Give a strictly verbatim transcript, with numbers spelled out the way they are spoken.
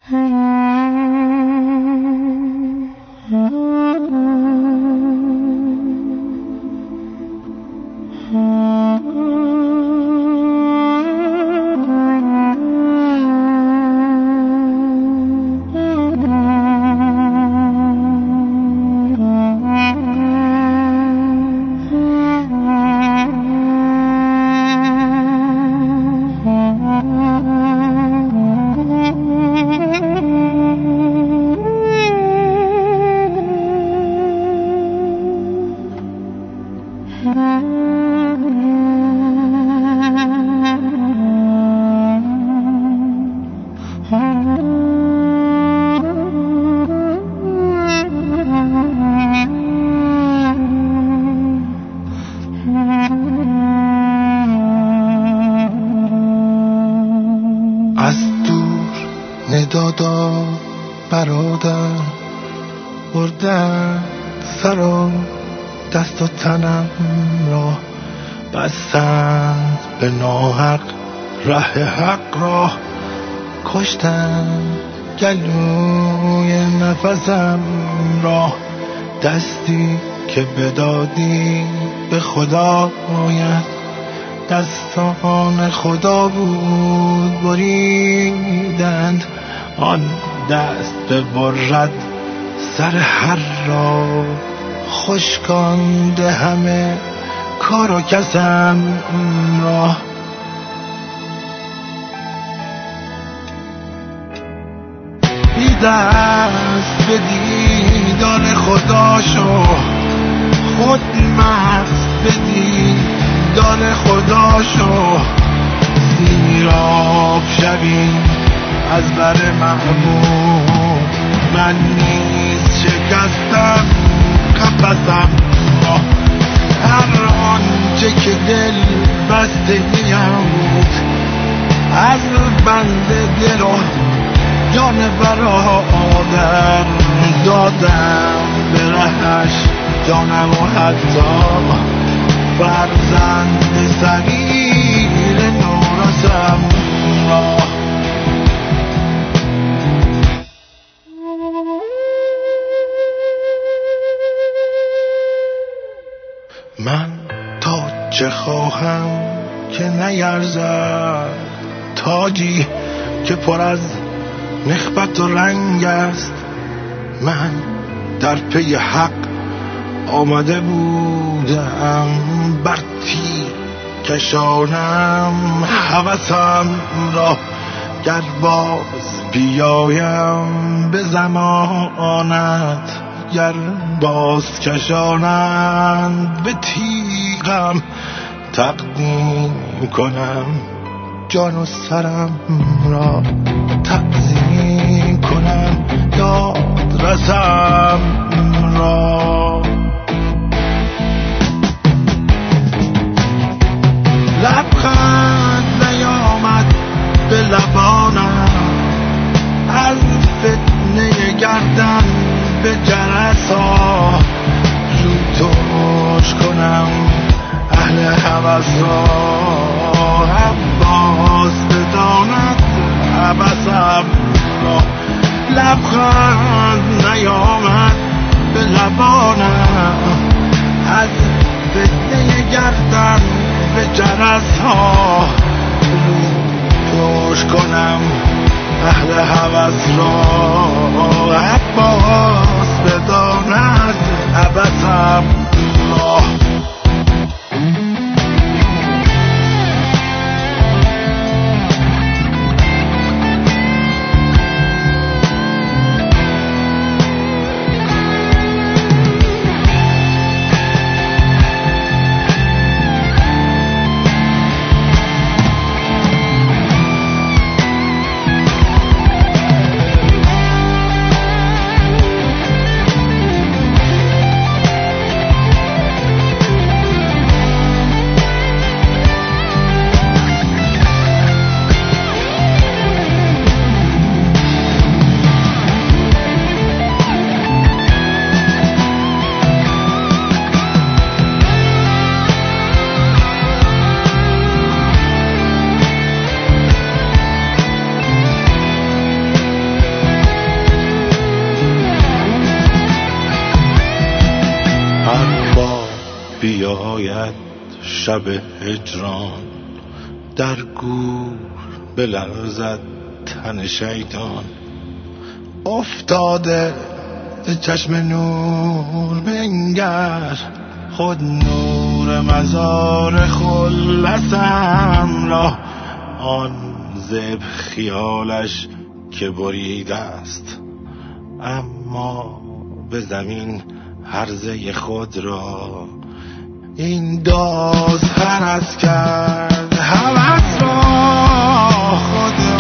دادا برادر بردن سر و دست و تنم را، بستند به ناحق ره حق را، کشتن گلوی نفسم را. دستی که بدادی به خدا باید، دستان خدا بود بریدند، آن دست ببرد سر هر را. خشکانده همه کار و کسم را. بی دست به دیدار خدا شو، خود مست به دیدار خدا شو. سیراب شوی از بر محبوب، من نیز شکستم قفسم را. هر آنچه که دل بستگیم بود، از بند دل و جان برادر دادم به رهش جانم و حتی فرزند صغیر نورسم را. من تا چه خواهم که نیرزد، تاجی که پر از نخبت و رنگ است. من در پی حق آمده بودم، بر تیر کشانم هوسم را. گر باز بیایم به زمانت، گر باز کشانند به تیغم، تقدیم کنم جان و سرم را. تعظیم کنم یاد رسم را. لبخند نیامد به لبانم، از فتنه گردن به جرس ها. رو توش کنم اهل هوس را، عباس بداند عبسم را. لبخند نیامد به لبانم، از فتنه گردن به جرس ها. رو توش کنم اهل هوس را، عباس بداند عبسم را. بیاید شب هجران، در گور بلرزد تن شیطان. افتاده چشم نور بنگر، خود نور مزار خلصم را. آن زب خیالش که بریده است، اما به زمین هرزه خود را. این داز هرس کرد هوس را، خود